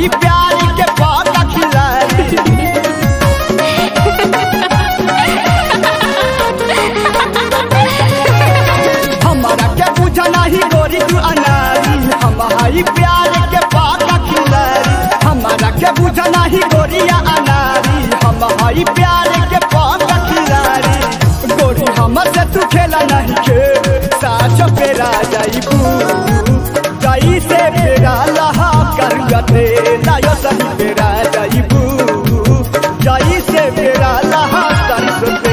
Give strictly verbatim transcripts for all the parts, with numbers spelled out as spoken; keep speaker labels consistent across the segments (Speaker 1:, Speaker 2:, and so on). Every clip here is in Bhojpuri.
Speaker 1: हई प्यार के पाका खिलाड़ी हमारा के बुझा नहीं गोरी तू अनारी हम हई प्यार के पाका खिलाड़ी हमारा के बुझा नहीं गोरिया अनारी हम हई प्यार के पाका खिलाड़ी गोरी हमसे तू खेला नहीं खेल साच पेरा जाइबू जाई से पेरा लहा कर गते लायो सही पेरा जाइबू जाई से पेरा लहा कर गते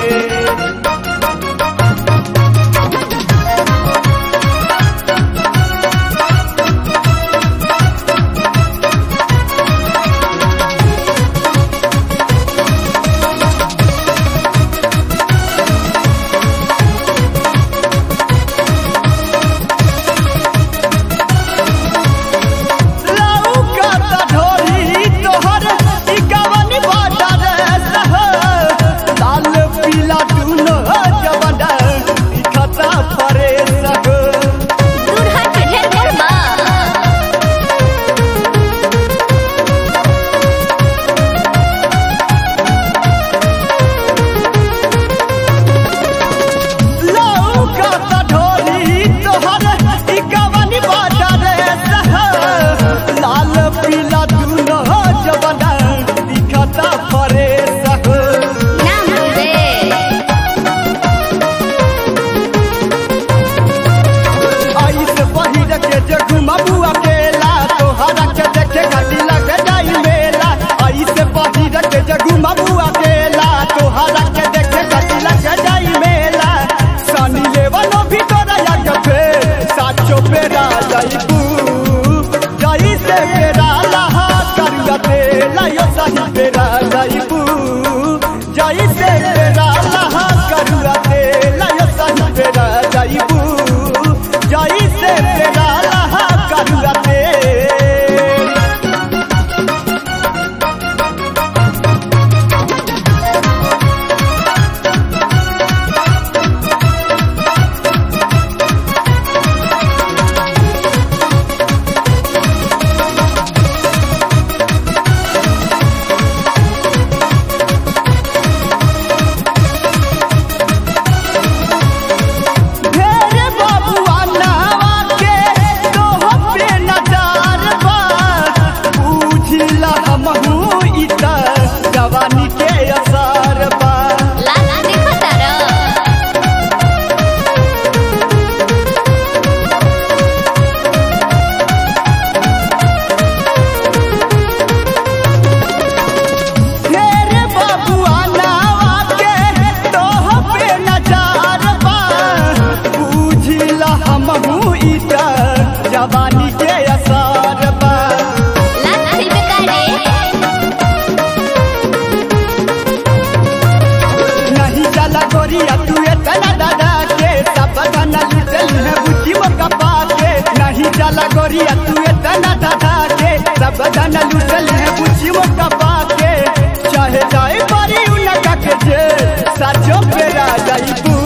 Speaker 1: गोरिया तू इतना दादा के सब धन लुटल है बुझियो कपा के चाहे जाए पारी उनका के जे साचो पेरा जाइबू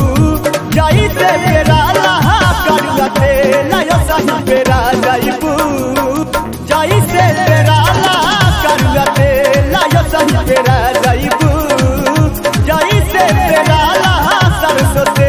Speaker 1: जाई से पेरा लहा करते नयो सही पेरा जाइबू जाई से पेरा लहा करते नयो सही पेरा जाइबू जाई से पेरा लहा सरसते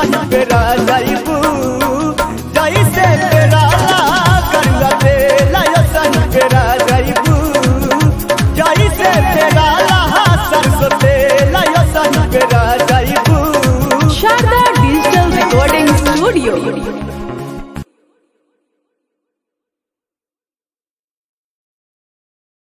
Speaker 1: सन पेरा जाइबू जैसे पेरा करुआ तेल सन पेरा जाइबू जैसे पेरा सरसों तेल सन पेरा जाइबू।
Speaker 2: Sharda digital recording studio.